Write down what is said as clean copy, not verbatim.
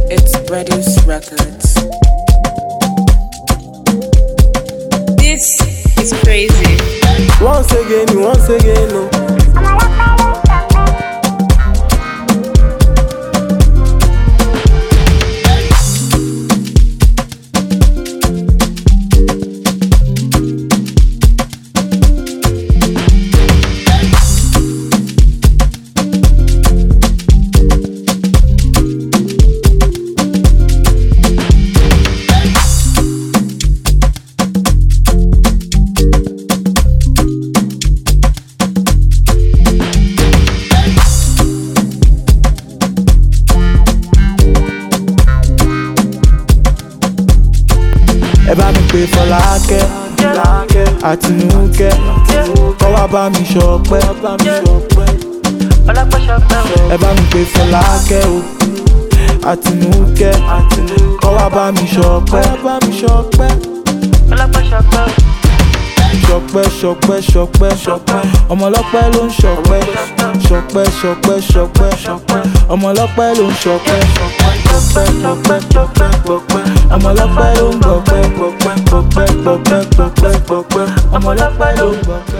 It's Reduce Records. This is crazy. Once again, no. Ẹ bá mi pè Fọlákẹ́ Àtinúkẹ́ kó wá bá mi ṣọpẹ́. Ẹ bá mi pè Fọlákẹ́ o Àtinúkẹ́ kó wá bá mi ṣọpẹ́. Ṣọpẹ́ ọmọ ọlọ́pẹ́ ló ń ṣọpẹ́. Ṣọpẹ́ ọmọ ọlọ́pẹ́ ló ń ṣọpẹ́. Ọmọ ọlọ́pẹ́ ló ń gbọpẹ́. Ọmọ ọlọ́pẹ́ ló ń gbọpẹ́.